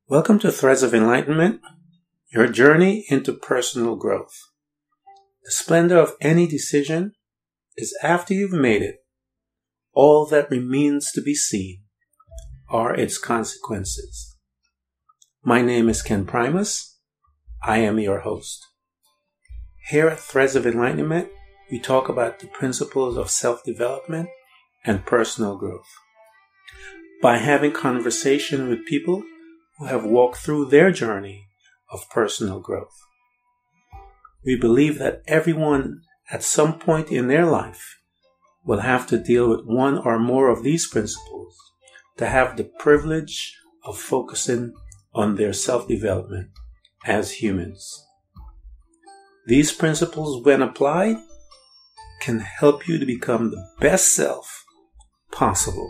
Welcome to Threads of Enlightenment, your journey into personal growth. The splendor of any decision is after you've made it. All that remains to be seen are its consequences. My name is Ken Primus. I am your host. Here at Threads of Enlightenment, we talk about the principles of self-development and personal growth. By having conversation with people who have walked through their journey of personal growth. We believe that everyone at some point in their life will have to deal with one or more of these principles to have the privilege of focusing on their self-development as humans. These principles, when applied, can help you to become the best self possible.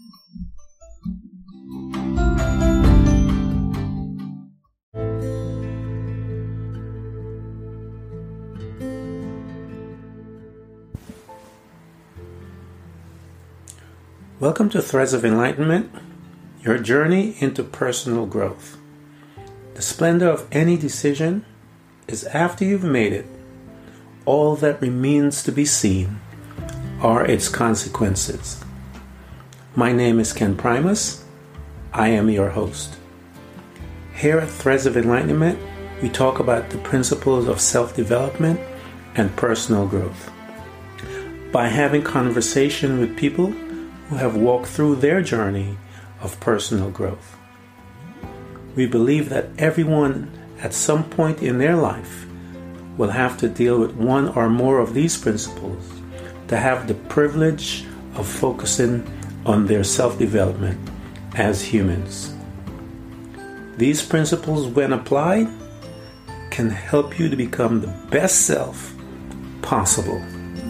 Welcome to Threads of Enlightenment, your journey into personal growth. The splendor of any decision is after you've made it. All that remains to be seen are its consequences. My name is Ken Primus. I am your host. Here at Threads of Enlightenment, we talk about the principles of self-development and personal growth. By having conversation with people who have walked through their journey of personal growth. We believe that everyone at some point in their life will have to deal with one or more of these principles to have the privilege of focusing on their self-development as humans. These principles, when applied, can help you to become the best self possible.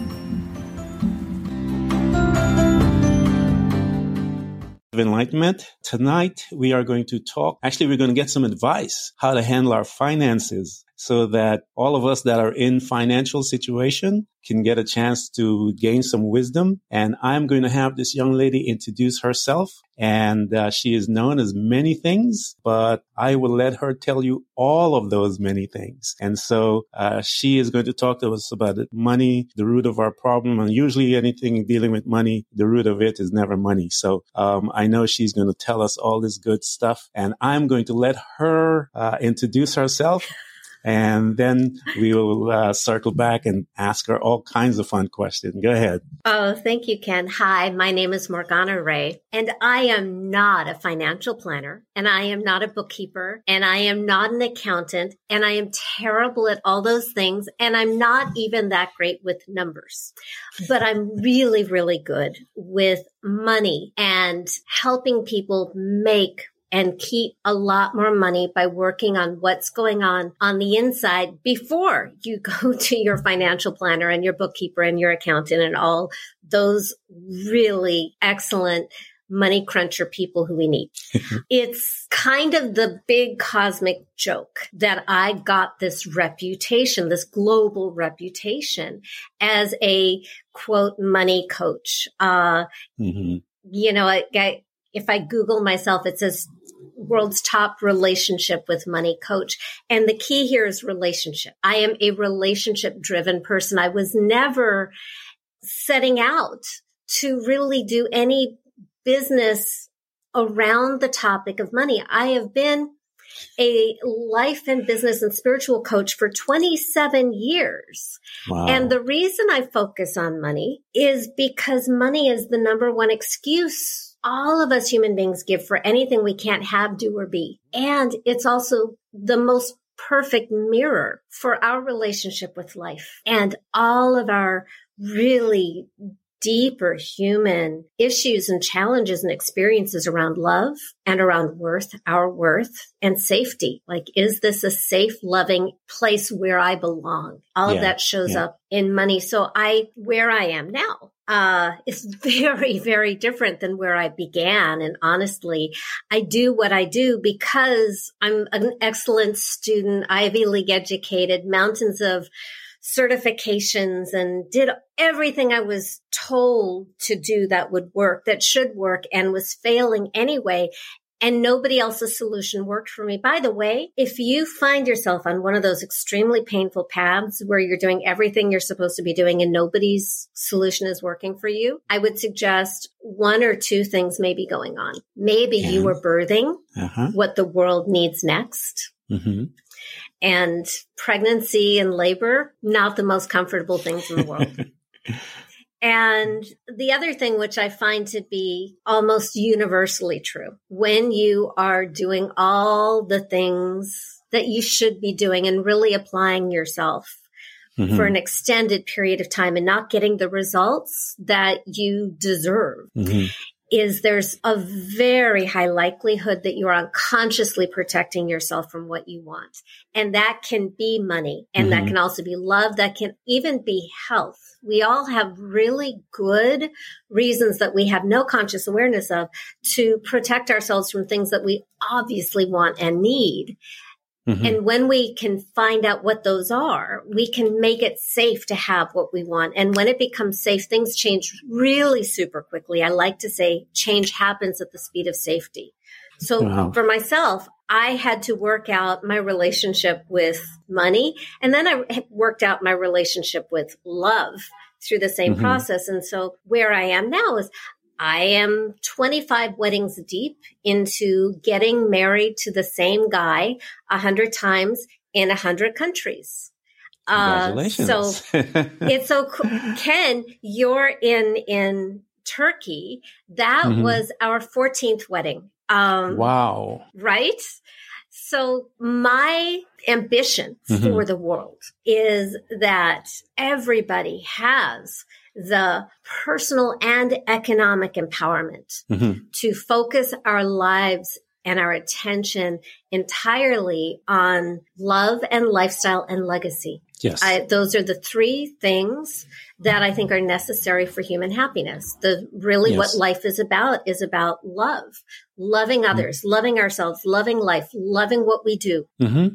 Of Enlightenment. Tonight, we are going to we're going to get some advice how to handle our finances so that all of us that are in financial situation can get a chance to gain some wisdom. And I'm going to have this young lady introduce herself. And she is known as many things, but I will let her tell you all of those many things. And so she is going to talk to us about money, the root of our problem. And usually anything dealing with money, the root of it is never money. So I know she's going to tell us all this good stuff. And I'm going to let her introduce herself. And then we will circle back and ask her all kinds of fun questions. Go ahead. Oh, thank you, Ken. Hi, my name is Morgana Ray, and I am not a financial planner, and I am not a bookkeeper, and I am not an accountant, and I am terrible at all those things, and I'm not even that great with numbers. But I'm really, really good with money and helping people make and keep a lot more money by working on what's going on the inside before you go to your financial planner and your bookkeeper and your accountant and all those really excellent money cruncher people who we need. It's kind of the big cosmic joke that I got this reputation, this global reputation as a quote money coach. You know, if I Google myself, it says world's top relationship with money coach. And the key here is relationship. I am a relationship driven person. I was never setting out to really do any business around the topic of money. I have been a life and business and spiritual coach for 27 years. Wow. And the reason I focus on money is because money is the number one excuse all of us human beings give for anything we can't have, do, or be. And it's also the most perfect mirror for our relationship with life and all of our really deeper human issues and challenges and experiences around love and around worth, our worth and safety. Like, is this a safe, loving place where I belong? All of that shows up in money. So where I am now, is very, very different than where I began. And honestly, I do what I do because I'm an excellent student, Ivy League educated, mountains of certifications, and did everything I was told to do that would work, that should work, and was failing anyway. and nobody else's solution worked for me. By the way, if you find yourself on one of those extremely painful paths where you're doing everything you're supposed to be doing and nobody's solution is working for you, I would suggest one or two things may be going on. Maybe you were birthing what the world needs next. Mm-hmm. And pregnancy and labor, not the most comfortable things in the world. And the other thing, which I find to be almost universally true, when you are doing all the things that you should be doing and really applying yourself for an extended period of time and not getting the results that you deserve, is there's a very high likelihood that you're unconsciously protecting yourself from what you want. And that can be money. And that can also be love. That can even be health. We all have really good reasons that we have no conscious awareness of to protect ourselves from things that we obviously want and need. And when we can find out what those are, we can make it safe to have what we want. And when it becomes safe, things change really super quickly. I like to say change happens at the speed of safety. So for myself, I had to work out my relationship with money. And then I worked out my relationship with love through the same process. And so where I am now is I am 25 weddings deep into getting married to the same guy 100 times in 100 countries. Congratulations. So it's so cool. Ken, you're in Turkey. That was our 14th wedding. Wow. Right? So my ambition for the world is that everybody has the personal and economic empowerment to focus our lives and our attention entirely on love and lifestyle and legacy. Yes. Those are the three things that I think are necessary for human happiness. What life is about love, loving others, loving ourselves, loving life, loving what we do.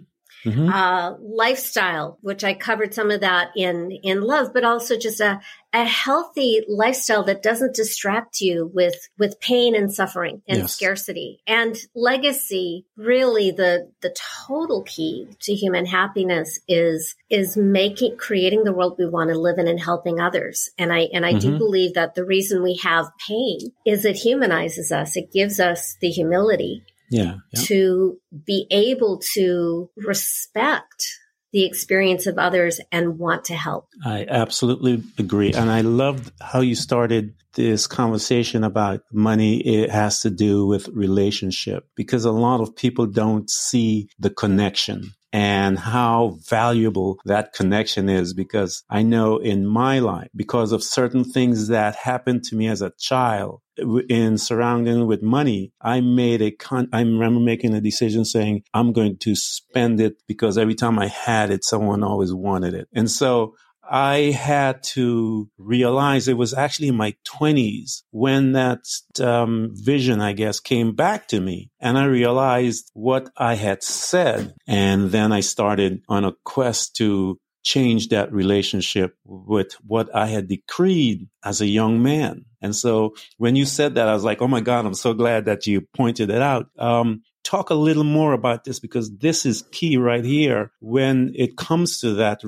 Lifestyle, which I covered some of that in love, but also just a healthy lifestyle that doesn't distract you with pain and suffering and scarcity. And legacy, really the total key to human happiness is creating the world we want to live in and helping others. And I do believe that the reason we have pain is it humanizes us. It gives us the humility to be able to respect the experience of others and want to help. I absolutely agree. And I loved how you started this conversation about money. It has to do with relationship, because a lot of people don't see the connection and how valuable that connection is. Because I know in my life, because of certain things that happened to me as a child, in surrounding with money, I remember making a decision saying, I'm going to spend it because every time I had it, someone always wanted it. And so I had to realize it was actually in my 20s when that vision, I guess, came back to me. And I realized what I had said. And then I started on a quest to change that relationship with what I had decreed as a young man. And so when you said that, I was like, oh my God, I'm so glad that you pointed it out. Talk a little more about this, because this is key right here when it comes to that.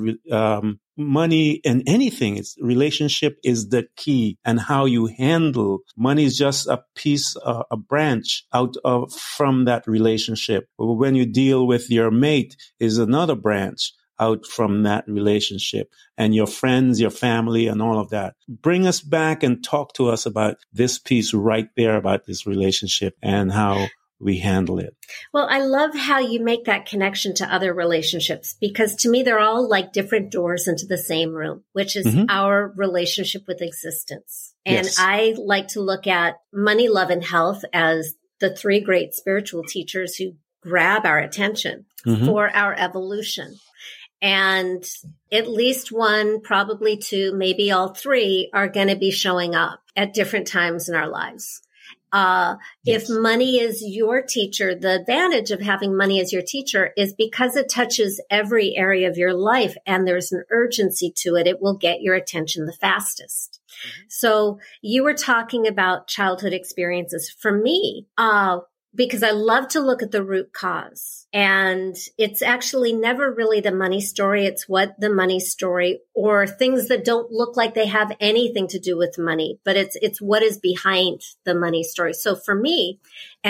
Money and anything, relationship is the key, and how you handle money is just a piece, a branch out of from that relationship. When you deal with your mate is another branch out from that relationship, and your friends, your family, and all of that. Bring us back and talk to us about this piece right there about this relationship and how we handle it. Well, I love how you make that connection to other relationships, because to me, they're all like different doors into the same room, which is our relationship with existence. And I like to look at money, love, and health as the three great spiritual teachers who grab our attention for our evolution. And at least one, probably two, maybe all three are going to be showing up at different times in our lives. If money is your teacher, the advantage of having money as your teacher is because it touches every area of your life and there's an urgency to it, it will get your attention the fastest. So you were talking about childhood experiences. For me, because I love to look at the root cause. And it's actually never really the money story. It's what the money story, or things that don't look like they have anything to do with money, but it's what is behind the money story. So for me,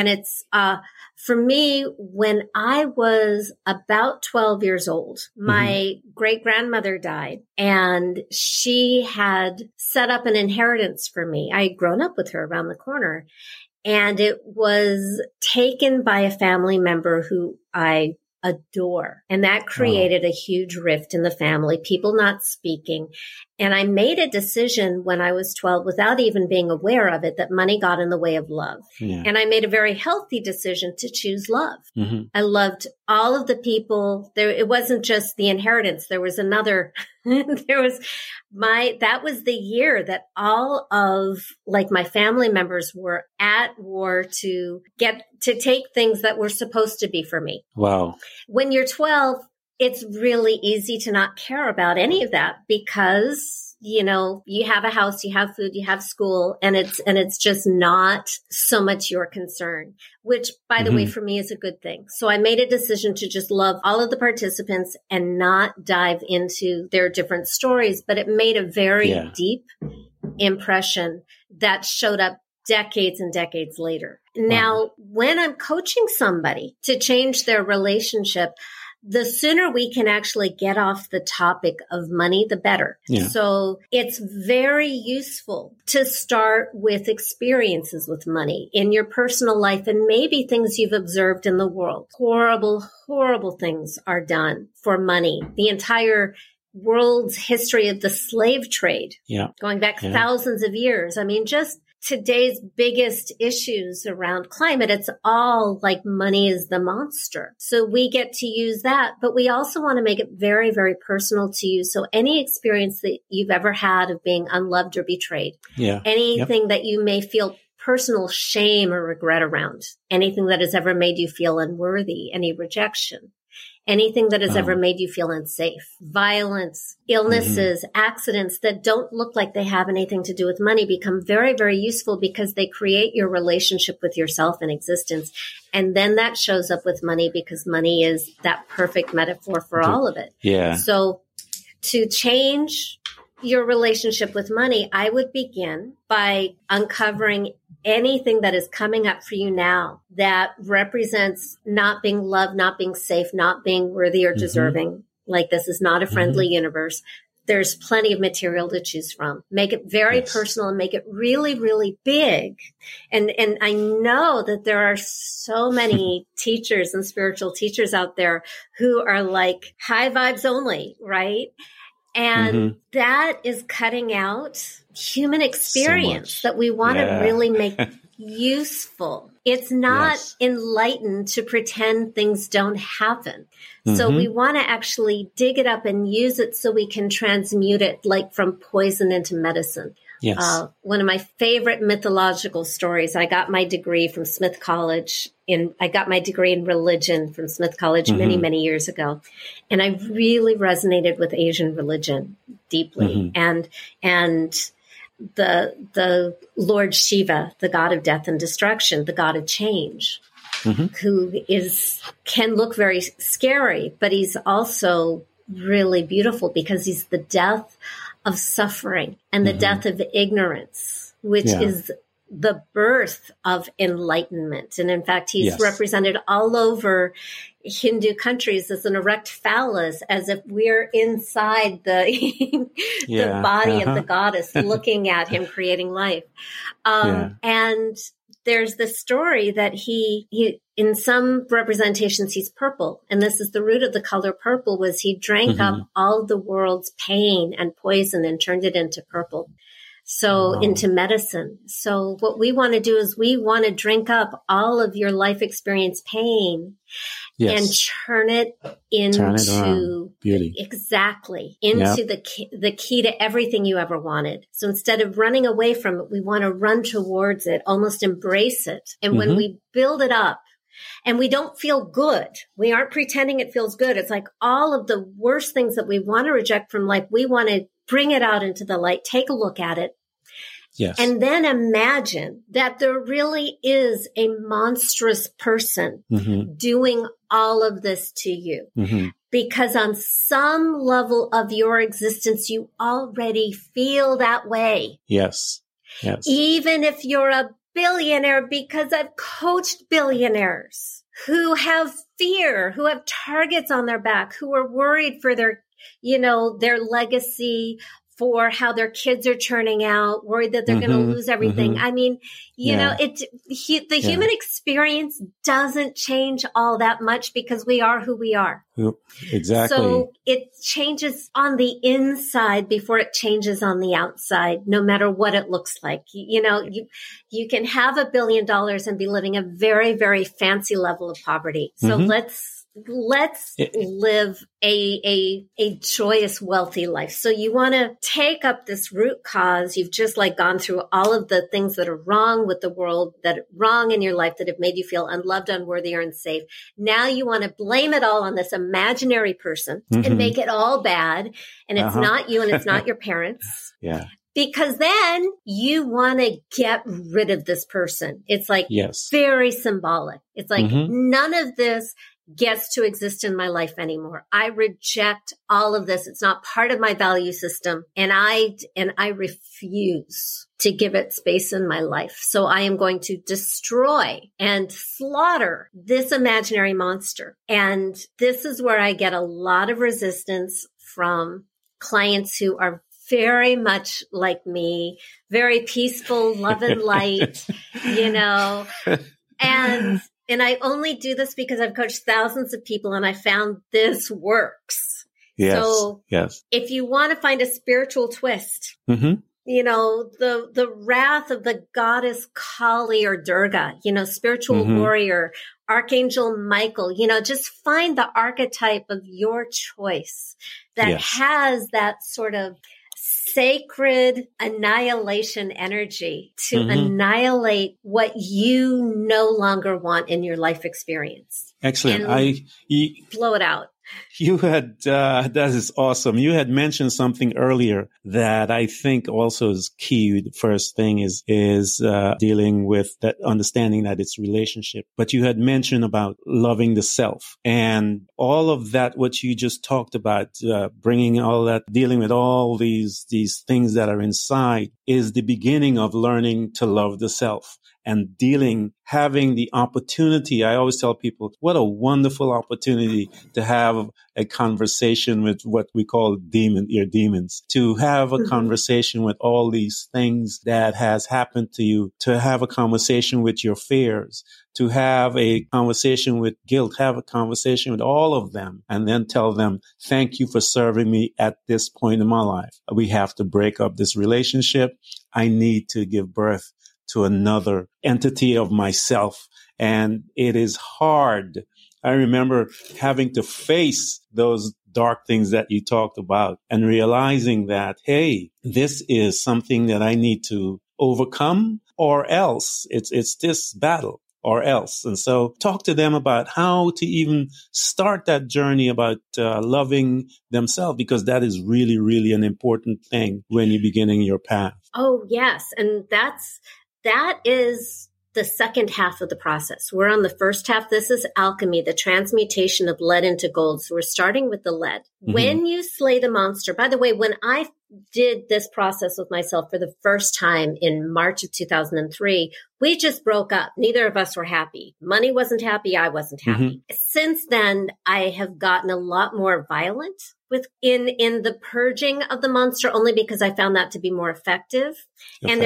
when I was about 12 years old, my great grandmother died, and she had set up an inheritance for me. I had grown up with her around the corner, and it was taken by a family member who I adore. And that created a huge rift in the family, people not speaking. And I made a decision when I was 12, without even being aware of it, that money got in the way of love. Yeah. And I made a very healthy decision to choose love. I loved all of the people there. It wasn't just the inheritance. There was another, that was the year that all of my family members were at war to take things that were supposed to be for me. Wow. When you're 12, it's really easy to not care about any of that, because, you have a house, you have food, you have school, and it's just not so much your concern, which, by the way, for me is a good thing. So I made a decision to just love all of the participants and not dive into their different stories, but it made a very deep impression that showed up decades and decades later. Now, when I'm coaching somebody to change their relationship, the sooner we can actually get off the topic of money, the better. Yeah. So it's very useful to start with experiences with money in your personal life, and maybe things you've observed in the world. Horrible, horrible things are done for money. The entire world's history of the slave trade, going back thousands of years. I mean, just today's biggest issues around climate, it's all like money is the monster. So we get to use that, but we also want to make it very, very personal to you. So any experience that you've ever had of being unloved or betrayed, anything that you may feel personal shame or regret around, anything that has ever made you feel unworthy, any rejection, anything that has ever made you feel unsafe, violence, illnesses, accidents that don't look like they have anything to do with money become very, very useful, because they create your relationship with yourself and existence. And then that shows up with money, because money is that perfect metaphor for all of it. Yeah. So to change your relationship with money, I would begin by uncovering anything that is coming up for you now that represents not being loved, not being safe, not being worthy or deserving. Like, this is not a friendly universe. There's plenty of material to choose from. Make it very personal and make it really, really big. And I know that there are so many teachers and spiritual teachers out there who are like high vibes only, right? And that is cutting out human experience that we want to really make useful. It's not enlightened to pretend things don't happen. So we want to actually dig it up and use it so we can transmute it, like from poison into medicine. Yes. One of my favorite mythological stories, I got my degree from Smith College I got my degree in religion from Smith College many, many years ago. And I really resonated with Asian religion deeply. And the Lord Shiva, the god of death and destruction, the god of change, who can look very scary, but he's also really beautiful, because he's the death of suffering and the death of ignorance, which is the birth of enlightenment. And in fact, he's represented all over Hindu countries as an erect phallus, as if we're inside the body of the goddess, looking at him creating life. And there's this story that he in some representations, he's purple. And this is the root of the color purple, was he drank up all the world's pain and poison and turned it into purple. So into medicine. So what we want to do is we want to drink up all of your life experience pain and turn it into beauty. Exactly. Into the key to everything you ever wanted. So instead of running away from it, we want to run towards it, almost embrace it. And when we build it up, and we don't feel good, we aren't pretending it feels good. It's like all of the worst things that we want to reject from life, we want to bring it out into the light, take a look at it, Yes. And then imagine that there really is a monstrous person doing all of this to you. Because on some level of your existence, you already feel that way. Yes. Yes. Even if you're a billionaire, because I've coached billionaires who have fear, who have targets on their back, who are worried for their legacy, for how their kids are turning out, worried that they're going to lose everything. I mean, the human experience doesn't change all that much because we are who we are. Exactly. So it changes on the inside before it changes on the outside, no matter what it looks like. You can have $1 billion and be living a very, very fancy level of poverty. So let's live a joyous, wealthy life. So you want to take up this root cause. You've just gone through all of the things that are wrong with the world, that are wrong in your life, that have made you feel unloved, unworthy, or unsafe. Now you want to blame it all on this imaginary person and make it all bad. And it's not you and it's not your parents. Yeah. Because then you want to get rid of this person. It's very symbolic. It's none of this gets to exist in my life anymore. I reject all of this. It's not part of my value system. And I refuse to give it space in my life. So I am going to destroy and slaughter this imaginary monster. And this is where I get a lot of resistance from clients who are very much like me, very peaceful, love and light, And I only do this because I've coached thousands of people and I found this works. Yes. So yes. If you want to find a spiritual twist, the wrath of the goddess Kali or Durga, spiritual warrior, Archangel Michael, just find the archetype of your choice that has that sort of sacred annihilation energy to annihilate what you no longer want in your life experience. Excellent. Blow it out. You had, that is awesome. You had mentioned something earlier that I think also is key. The first thing is dealing with that, understanding that it's relationship. But you had mentioned about loving the self and all of that, what you just talked about, bringing all that, dealing with all these things that are inside is the beginning of learning to love the self. And having the opportunity. I always tell people, what a wonderful opportunity to have a conversation with what we call your demons, to have a conversation with all these things that has happened to you, to have a conversation with your fears, to have a conversation with guilt, have a conversation with all of them, and then tell them, thank you for serving me at this point in my life. We have to break up this relationship. I need to give birth to another entity of myself. And it is hard. I remember having to face those dark things that you talked about and realizing that, hey, this is something that I need to overcome or else it's this battle or else. And so talk to them about how to even start that journey about loving themselves, because that is really, really an important thing when you're beginning your path. Oh, yes. And that is the second half of the process. We're on the first half. This is alchemy, the transmutation of lead into gold. So we're starting with the lead. When you slay the monster, by the way, when I did this process with myself for the first time in March of 2003, we just broke up. Neither of us were happy. Money wasn't happy. I wasn't happy. Since then, I have gotten a lot more violent in the purging of the monster, only because I found that to be more effective. And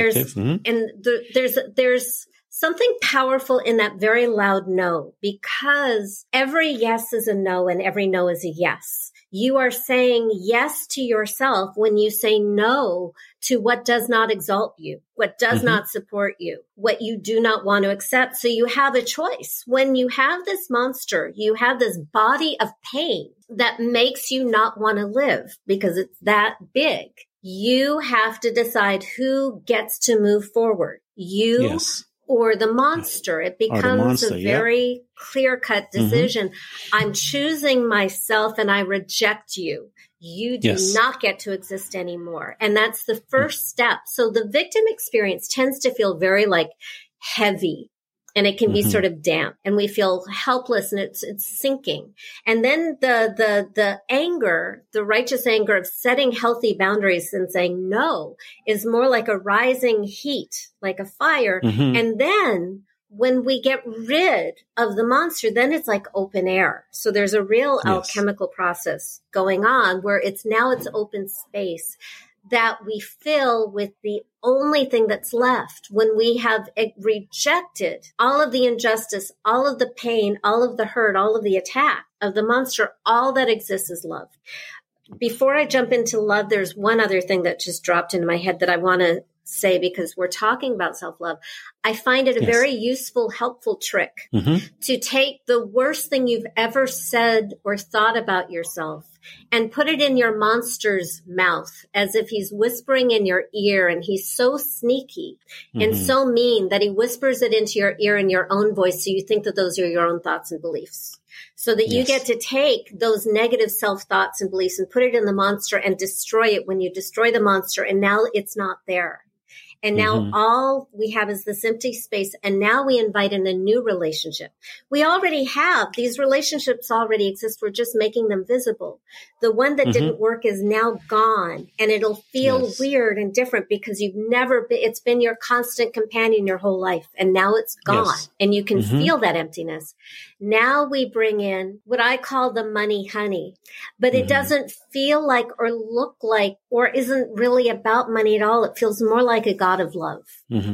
there's something powerful in that very loud no, because every yes is a no and every no is a yes. You are saying yes to yourself when you say no to what does not exalt you, what does not support you, what you do not want to accept. So you have a choice. When you have this monster, you have this body of pain that makes you not want to live because it's that big. You have to decide who gets to move forward, you or the monster. It becomes a very clear-cut decision. I'm choosing myself and I reject you. You do not get to exist anymore. And that's the first step. So the victim experience tends to feel very like heavy, and it can be sort of damp, and we feel helpless, and it's sinking. And then the anger, the righteous anger of setting healthy boundaries and saying no is more like a rising heat, like a fire. And then when we get rid of the monster, then it's like open air. So there's a real alchemical process going on where it's open space that we fill with the only thing that's left when we have rejected all of the injustice, all of the pain, all of the hurt, all of the attack of the monster. All that exists is love. Before I jump into love, there's one other thing that just dropped into my head that I want to say, because we're talking about self-love. I find it a very useful, helpful trick to take the worst thing you've ever said or thought about yourself and put it in your monster's mouth as if he's whispering in your ear, and he's so sneaky and so mean that he whispers it into your ear in your own voice, so you think that those are your own thoughts and beliefs. So that you get to take those negative self-thoughts and beliefs and put it in the monster and destroy it when you destroy the monster, and now it's not there. And now all we have is this empty space. And now we invite in a new relationship. We already have these relationships already exist. We're just making them visible. The one that didn't work is now gone, and it'll feel weird and different because you've never been, it's been your constant companion your whole life. And now it's gone and you can feel that emptiness. Now we bring in what I call the money honey, but it doesn't feel like or look like or isn't really about money at all. It feels more like a God of love.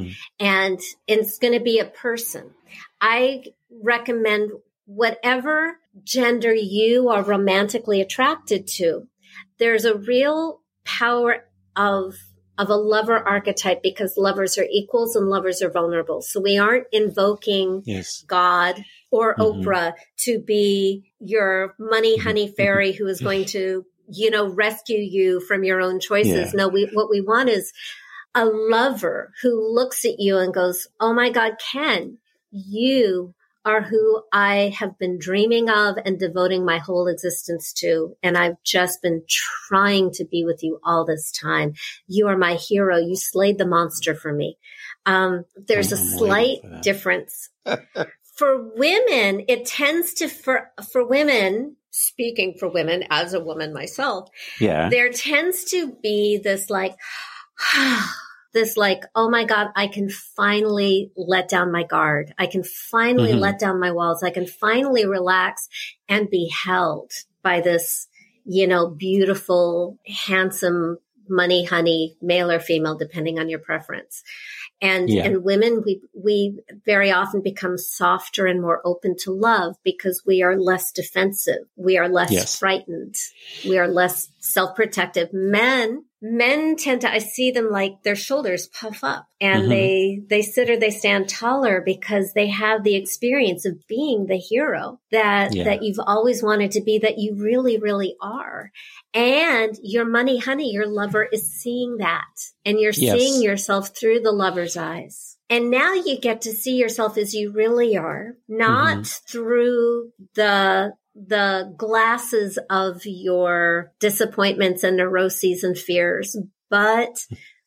And it's going to be a person. I recommend whatever gender you are romantically attracted to. There's a real power of a lover archetype, because lovers are equals and lovers are vulnerable. So we aren't invoking God or Oprah to be your money honey fairy who is going to, rescue you from your own choices. No, what we want is a lover who looks at you and goes, oh my God, Ken, you are who I have been dreaming of and devoting my whole existence to. And I've just been trying to be with you all this time. You are my hero. You slayed the monster for me. There's a slight difference. For women, it tends to, for women, speaking for women as a woman myself, there tends to be this oh my God, I can finally let down my guard. I can finally let down my walls. I can finally relax and be held by this, beautiful, handsome, money honey, male or female, depending on your preference. And women, we very often become softer and more open to love because we are less defensive. We are less frightened. We are less self-protective. Men tend to, I see them like their shoulders puff up and they sit or they stand taller because they have the experience of being the hero that you've always wanted to be, that you really, really are. And your money honey, your lover is seeing that, and you're seeing yourself through the lover's eyes. And now you get to see yourself as you really are, not through the glasses of your disappointments and neuroses and fears, but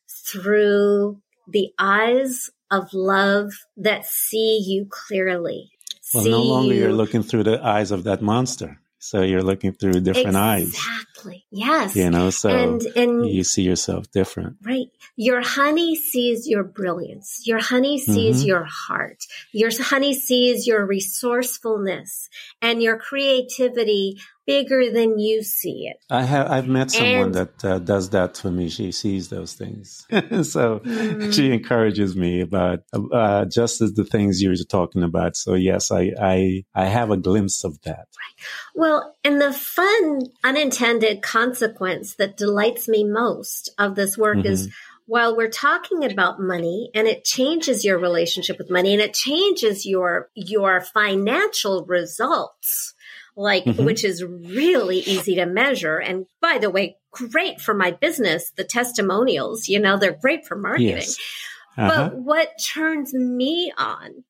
through the eyes of love that see you clearly. Well, no longer you're looking through the eyes of that monster. So you're looking through different eyes. Exactly. Yes. So and you see yourself different. Right. Your honey sees your brilliance. Your honey sees your heart. Your honey sees your resourcefulness and your creativity bigger than you see it. I've met someone that does that for me. She sees those things. So she encourages me about just as the things you're talking about. So yes, I have a glimpse of that. Right. Well, and the fun unintended consequence that delights me most of this work is, while we're talking about money and it changes your relationship with money and it changes your financial results, which is really easy to measure. And by the way, great for my business, the testimonials, they're great for marketing. Yes. But what turns me on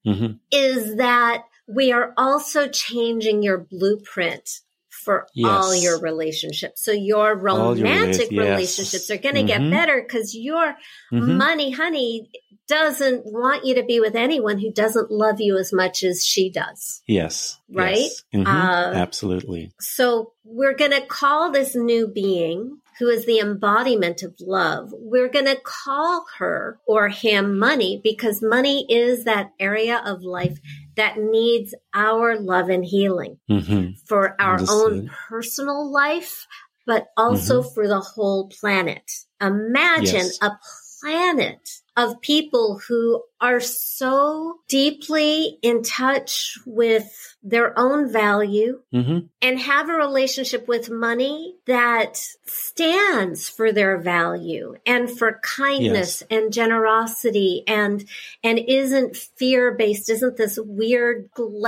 is that we are also changing your blueprint for all your relationships. So your romantic relationships are going to get better because your money honey doesn't want you to be with anyone who doesn't love you as much as she does. Yes. Right? Yes. Absolutely. So we're going to call this new being who is the embodiment of love. We're going to call her or him money because money is that area of life that needs our love and healing for our own personal life, but also for the whole planet. Imagine a planet of people who are so deeply in touch with their own value and have a relationship with money that stands for their value and for kindness and generosity and isn't fear-based, isn't this weird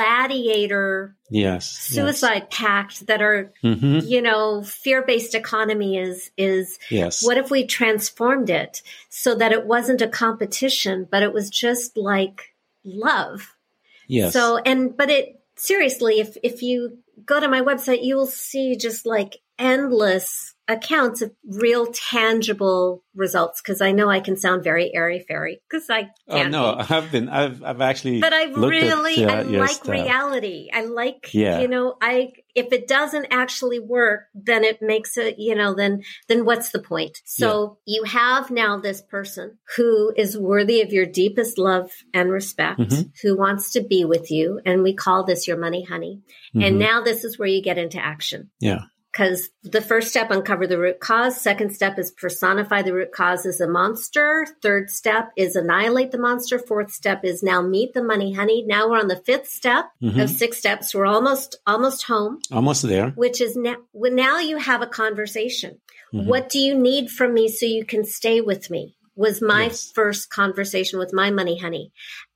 gladiator suicide pact that are, you know, fear-based economy is what if we transformed it so that it wasn't a competition, but it was just like love. Yes. So, but it, seriously, if you go to my website, you will see just like endless accounts of real tangible results. Cause I know I can sound very airy-fairy because I can't. Oh no, I've actually, but I really, I like stuff. reality. I like, you know, if it doesn't actually work, then it makes it, you know, then what's the point? So you have now this person who is worthy of your deepest love and respect, who wants to be with you. And we call this your money honey. And now this is where you get into action. Yeah. Because the first step, uncover the root cause. Second step is personify the root cause as a monster. Third step is annihilate the monster. Fourth step is now meet the money honey. Now we're on the fifth step of 6 steps. We're almost home. Almost there. Which is now you have a conversation. What do you need from me so you can stay with me? Was my first conversation with my money honey.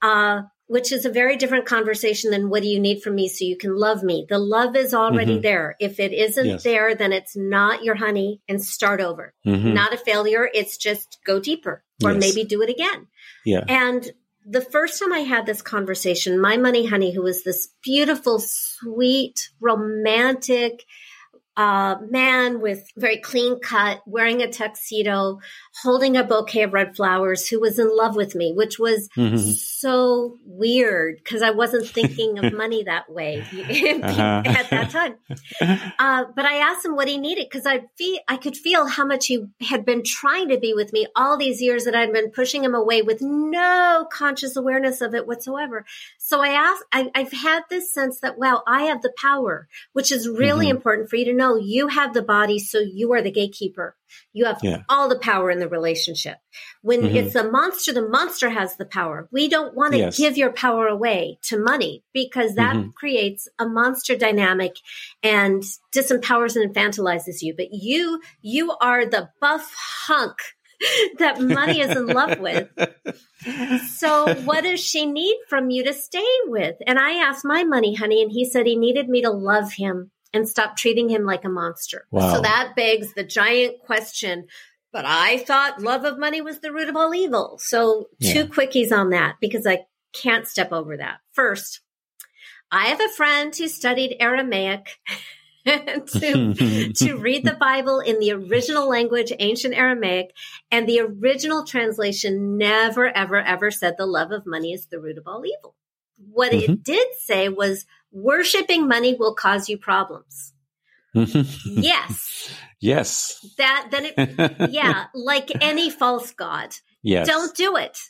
Which is a very different conversation than what do you need from me so you can love me? The love is already there. If it isn't there, then it's not your honey and start over. Not a failure. It's just go deeper or maybe do it again. Yeah. And the first time I had this conversation, my money honey, who was this beautiful, sweet, romantic man with very clean cut, wearing a tuxedo, holding a bouquet of red flowers, who was in love with me, which was so weird because I wasn't thinking of money that way at that time. But I asked him what he needed because I could feel how much he had been trying to be with me all these years that I'd been pushing him away with no conscious awareness of it whatsoever. So I asked, I've had this sense that, wow, I have the power, which is really important for you to know. You have the body, so you are the gatekeeper. You have all the power in the relationship. When it's the monster has the power. We don't want to give your power away to money because that creates a monster dynamic and disempowers and infantilizes you. But you are the buff hunk that money is in love with. So what does she need from you to stay with? And I asked my money honey, and he said he needed me to love him and stop treating him like a monster. Wow. So that begs the giant question, but I thought love of money was the root of all evil. So 2 quickies on that because I can't step over that. First, I have a friend who studied Aramaic to read the Bible in the original language, ancient Aramaic, and the original translation never, ever, ever said the love of money is the root of all evil. What it did say was worshiping money will cause you problems. Yes. Yes. Like any false god. Yes. Don't do it.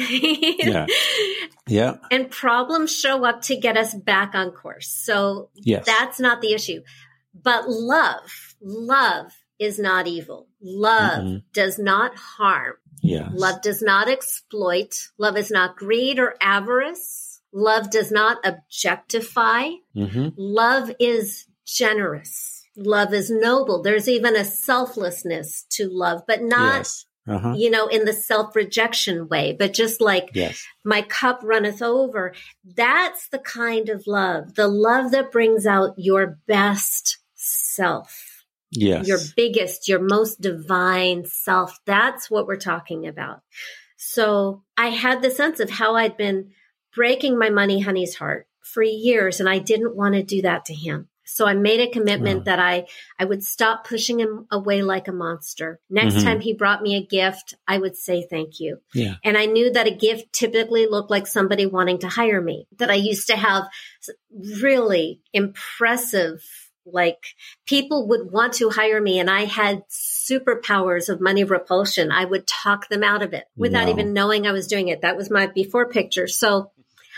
Yeah. And problems show up to get us back on course. So that's not the issue. But love is not evil. Love does not harm. Yes. Love does not exploit. Love is not greed or avarice. Love does not objectify. Love is generous. Love is noble. There's even a selflessness to love, but not, in the self-rejection way, but just like my cup runneth over. That's the kind of love, the love that brings out your best self. Yes. Your biggest, your most divine self. That's what we're talking about. So I had the sense of how I'd been breaking my money honey's heart for years, and I didn't want to do that to him. So I made a commitment that I would stop pushing him away like a monster. Next time he brought me a gift, I would say thank you. Yeah. And I knew that a gift typically looked like somebody wanting to hire me, that I used to have really impressive, like people would want to hire me, and I had superpowers of money repulsion. I would talk them out of it without even knowing I was doing it. That was my before picture. So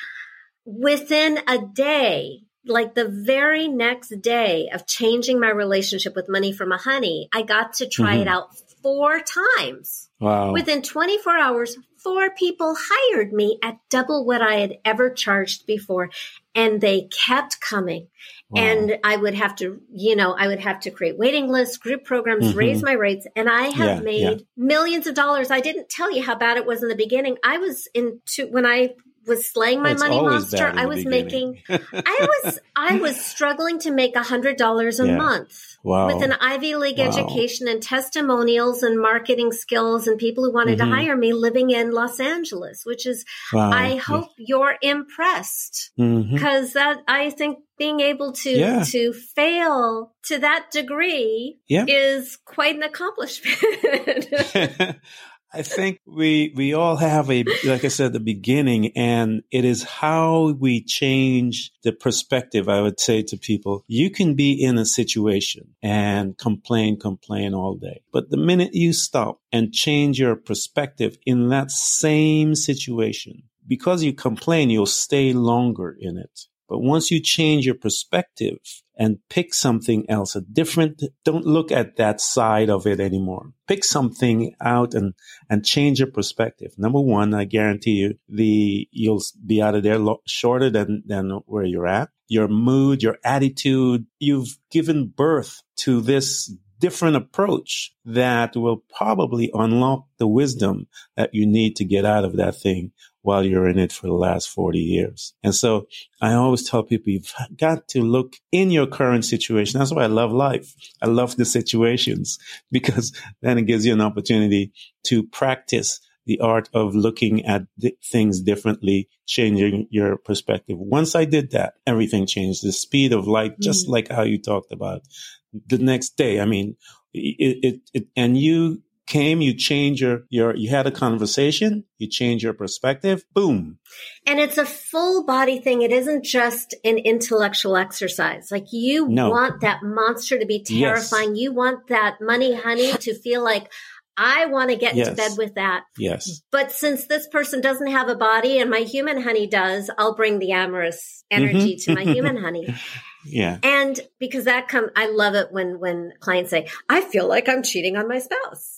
within a day, like the very next day of changing my relationship with money from a honey, I got to try it out 4 times. Wow. Within 24 hours, 4 people hired me at double what I had ever charged before. And they kept coming. Wow. And I would have to, create waiting lists, group programs, raise my rates. And I have made millions of dollars. I didn't tell you how bad it was in the beginning. I was when I was slaying my money monster, I was making, I was struggling to make $100 a month with an Ivy League education and testimonials and marketing skills and people who wanted to hire me living in Los Angeles, which is, I hope you're impressed because that, I think being able to fail to that degree is quite an accomplishment. I think we all have like I said, the beginning, and it is how we change the perspective. I would say to people, you can be in a situation and complain all day. But the minute you stop and change your perspective in that same situation, because you complain, you'll stay longer in it. But once you change your perspective and pick something else, don't look at that side of it anymore. Pick something out and change your perspective. Number one, I guarantee you'll be out of there shorter than where you're at. Your mood, your attitude, you've given birth to this different approach that will probably unlock the wisdom that you need to get out of that thing while you're in it for the last 40 years. And so I always tell people, you've got to look in your current situation. That's why I love life. I love the situations, because then it gives you an opportunity to practice the art of looking at things differently, changing your perspective. Once I did that, everything changed. The speed of light, just like how you talked about. The next day, I mean, and you came, you changed you had a conversation, you change your perspective, boom. And it's a full body thing. It isn't just an intellectual exercise. Like you want that monster to be terrifying. Yes. You want that money honey to feel like, I want to get into bed with that. Yes. But since this person doesn't have a body and my human honey does, I'll bring the amorous energy to my human honey. Yeah. And because I love it when clients say, I feel like I'm cheating on my spouse.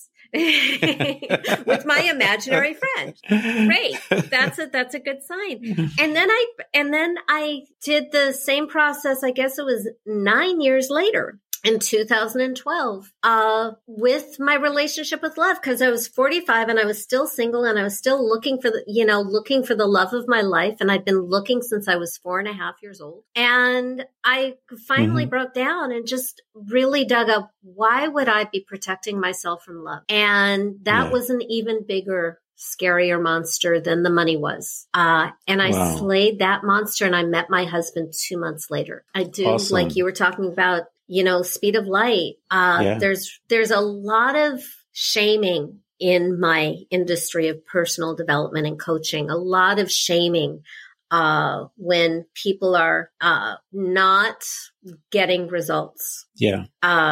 With my imaginary friend. Great. That's a good sign. And then I did the same process, I guess it was 9 years later. In 2012, with my relationship with love, because I was 45 and I was still single and I was still looking for the love of my life. And I'd been looking since I was 4.5 years old. And I finally broke down and just really dug up, why would I be protecting myself from love? And that was an even bigger, scarier monster than the money was. And I slayed that monster and I met my husband 2 months later. I do, awesome. Like you were talking about, speed of light. There's a lot of shaming in my industry of personal development and coaching, a lot of shaming when people are not getting results. Yeah.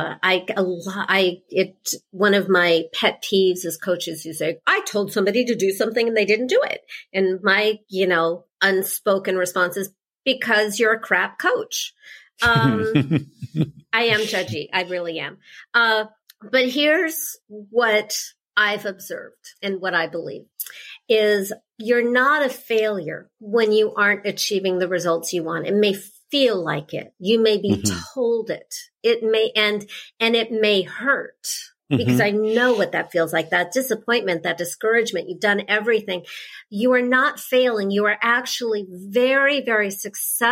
One of my pet peeves is coaches who say, I told somebody to do something and they didn't do it. And my, unspoken response is, because you're a crap coach. I am judgy. I really am. But here's what I've observed and what I believe is you're not a failure when you aren't achieving the results you want. It may feel like it. You may be told it. It may, and it may hurt because I know what that feels like, that disappointment, that discouragement. You've done everything. You are not failing. You are actually very, very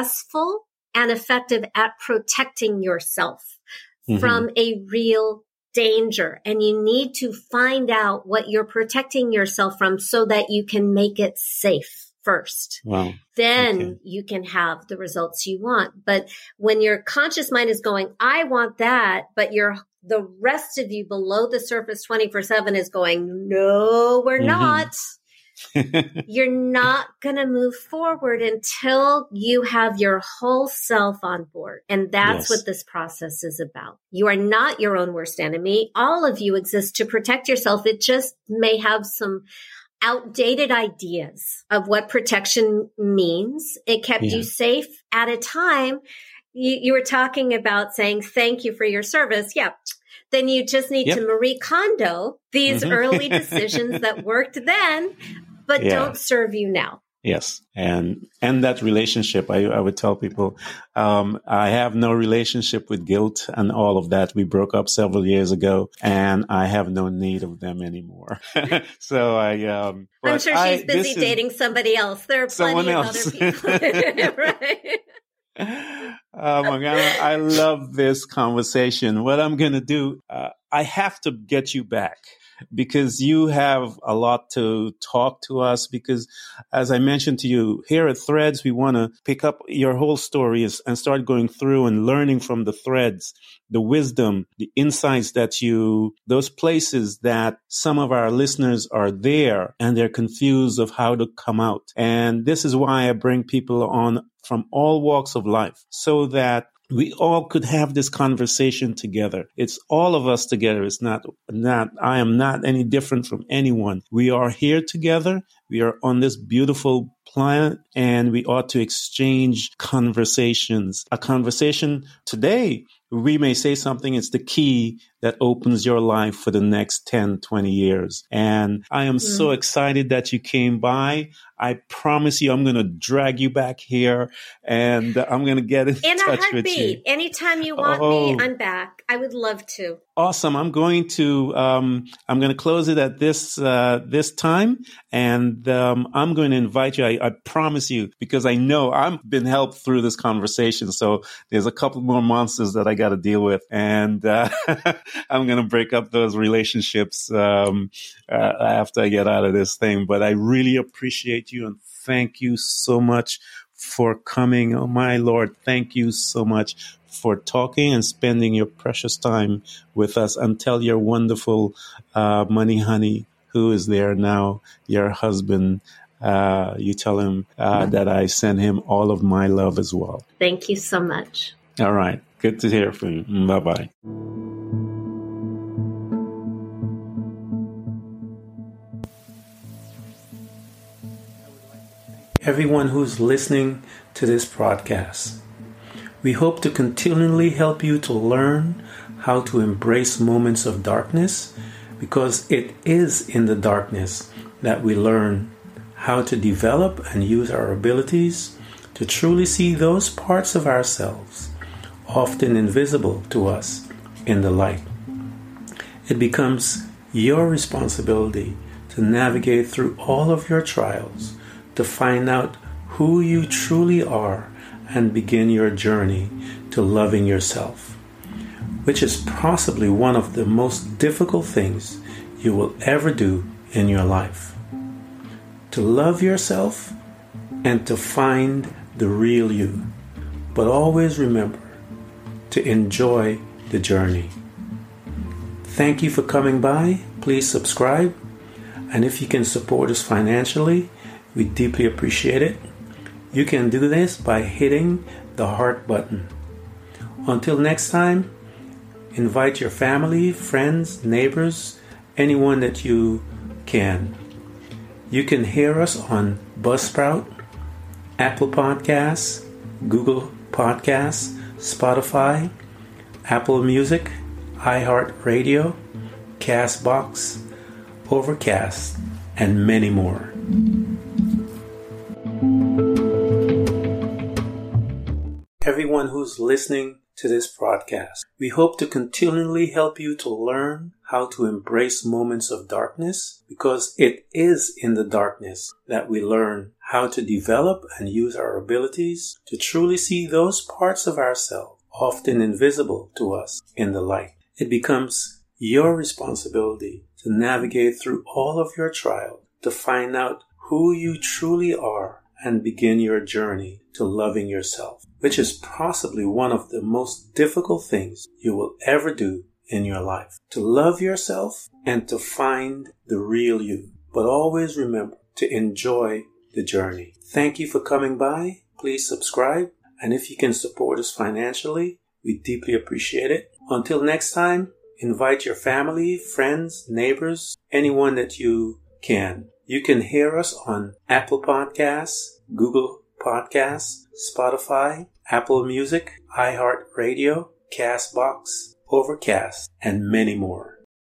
successful and effective at protecting yourself from a real danger, and you need to find out what you're protecting yourself from so that you can make it safe first. Wow. Then you can have the results you want. But when your conscious mind is going, I want that, but the rest of you below the surface 24/7 is going, no, we're not. You're not going to move forward until you have your whole self on board. And that's what this process is about. You are not your own worst enemy. All of you exist to protect yourself. It just may have some outdated ideas of what protection means. It kept you safe at a time. You were talking about saying thank you for your service. Yeah. Then you just need to Marie Kondo these early decisions that worked then, but don't serve you now. Yes. And that relationship, I would tell people, I have no relationship with guilt and all of that. We broke up several years ago and I have no need of them anymore. So I'm sure she's busy dating somebody else. There are plenty of other people. Right. Morgana, I love this conversation. What I'm going to do, I have to get you back because you have a lot to talk to us, because as I mentioned to you, here at Threads, we want to pick up your whole story and start going through and learning from the threads, the wisdom, the insights those places that some of our listeners are there and they're confused of how to come out. And this is why I bring people on from all walks of life so that we all could have this conversation together. It's all of us together. It's not, I am not any different from anyone. We are here together. We are on this beautiful planet and we ought to exchange conversations. A conversation today, we may say something, it's the key that opens your life for the next 10, 20 years. And I am so excited that you came by. I promise you, I'm going to drag you back here and I'm going to get in touch with you. Anytime you want me, I'm back. I would love to. Awesome. I'm going to close it at this time, and I'm going to invite you. I promise you, because I know I've been helped through this conversation. So there's a couple more monsters that I got to deal with, and I'm going to break up those relationships after I get out of this thing. But I really appreciate you and thank you so much for coming. Oh my Lord, thank you so much for talking and spending your precious time with us. And tell your wonderful money honey who is there now, your husband, you tell him that I send him all of my love as well. Thank you so much. All right. Good to hear from you. Bye-bye. Everyone who's listening to this podcast. We hope to continually help you to learn how to embrace moments of darkness, because it is in the darkness that we learn how to develop and use our abilities to truly see those parts of ourselves, often invisible to us, in the light. It becomes your responsibility to navigate through all of your trials, to find out who you truly are and begin your journey to loving yourself, which is possibly one of the most difficult things you will ever do in your life. To love yourself and to find the real you, but always remember to enjoy the journey. Thank you for coming by. Please subscribe, and if you can support us financially, we deeply appreciate it. You can do this by hitting the heart button. Until next time, invite your family, friends, neighbors, anyone that you can. You can hear us on Buzzsprout, Apple Podcasts, Google Podcasts, Spotify, Apple Music, iHeartRadio, Castbox, Overcast, and many more. Everyone who's listening to this podcast, we hope to continually help you to learn how to embrace moments of darkness, because it is in the darkness that we learn how to develop and use our abilities to truly see those parts of ourselves, often invisible to us, in the light. It becomes your responsibility to navigate through all of your trials, to find out who you truly are and begin your journey to loving yourself, which is possibly one of the most difficult things you will ever do in your life. To love yourself and to find the real you. But always remember to enjoy the journey. Thank you for coming by. Please subscribe. And if you can support us financially, we deeply appreciate it. Until next time, invite your family, friends, neighbors, anyone that you can. You can hear us on Apple Podcasts, Google Podcasts, Spotify, Apple Music, iHeartRadio, Castbox, Overcast, and many more.